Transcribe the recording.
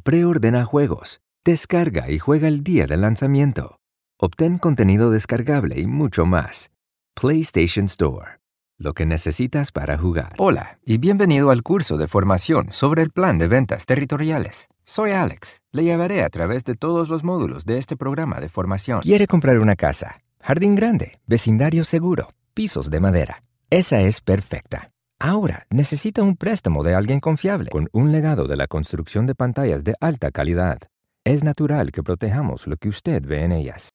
Preordena juegos, descarga y juega el día del lanzamiento. Obtén contenido descargable y mucho más. PlayStation Store. Lo que necesitas para jugar. Hola y bienvenido al curso de formación sobre el plan de ventas territoriales. Soy Alex. Le llevaré a través de todos los módulos de este programa de formación. Quiere comprar una casa, jardín grande, vecindario seguro, pisos de madera. Esa es perfecta. Ahora necesita un préstamo de alguien confiable con un legado de la construcción de pantallas de alta calidad. Es natural que protejamos lo que usted ve en ellas.